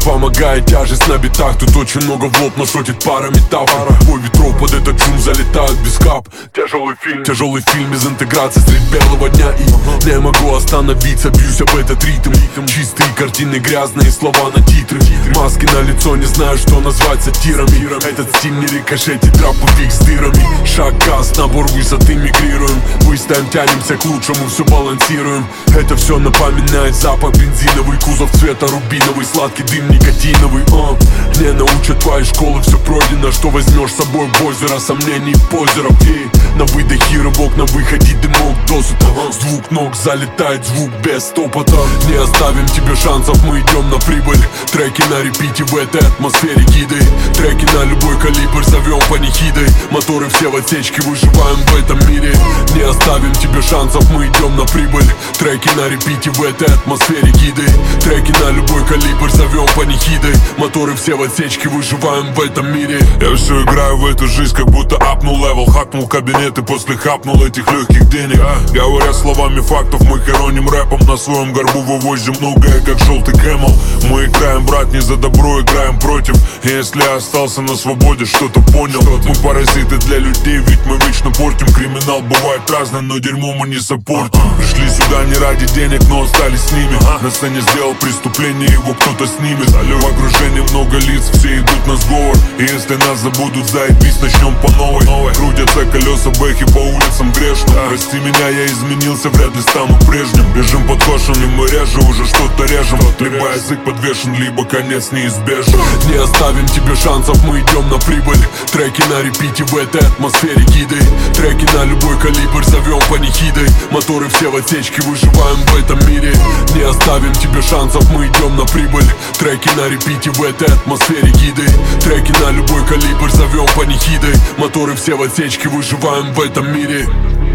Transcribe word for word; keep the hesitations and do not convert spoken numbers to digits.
помогает тяжесть на битах. Тут очень много в лоб, но шутит пара метафор. Бой ветров под этот шум залетают без кап. Тяжелый фильм, тяжелый фильм без интеграции средь белого дня. И не могу остановиться, бьюсь об этот ритм. Чистые картины, грязные слова на титры. Маски на лицо, не знаю, что назвать сатирами. Этот стиль не рикошетит, траповик с дырами. Шаг, газ, набор высоты, мигрируем. Выставим, тянемся к лучшему, все балансируем. Это все напоминает запах бензиновый. Кузов цвета рубиновый, сладкий дым никотиновый. О, не научат твоей школы, все пройдено. Что возьмешь с собой в озеро, сомнений позеров. И на выдохе рывок, на выходе дымок досыта. С двух ног залетает звук без стопота. Не оставим тебе шансов, мы идем на прибыль. Треки на репите в этой атмосфере гиды. Треки на любой калибр, зовем панихидой. Моторы все в отсечке, выживаем в этом мире. Не оставим тебе шансов, мы идем на прибыль. Треки на репите в этой атмосфере гиды. Треки на любой калибр, зовем панихидой. Моторы все в отсечке, выживаем в этом мире. Я все играю в эту жизнь, как будто апнул левел. Хакнул кабинет и после хапнул этих легких денег. Говоря словами фактов, мы хороним рэпом. На своем горбу вывозим многое, как желтый Кэмл. Мы играем, брат, не за добро, играем против. И если я остался на свободе, что-то понял. Мы паразиты для людей, ведь мы вечно портим. Криминал бывает разный, но дерьмо мы не саппортим. Пришли сюда не ради денег, но остались с ними. На сцене сделал преступление, его кто-то снимет. В окружении много лиц, все идут на сговор. И если нас забудут, заебись, начнем по новой. Крутятся колеса бэхи по улицам грешно. Прости меня, я изменился, вряд ли стану прежним. Бежим подкошенным, мы реже уже что-то режем. Либо язык подвешен, либо конец неизбежен. Не оставим тебе шансов, мы идем на прибыль. Треки на репите в этой атмосфере гиды. Треки на любой калибр, зовем панихидой. Моторы все в отсечке, выживаем в этом мире. Не оставим тебе шансов, мы идем на прибыль. Треки на репите в этой атмосфере гиды. Треки на любой калибр, зовем панихидой. Моторы все в отсечке, выживаем в этом мире.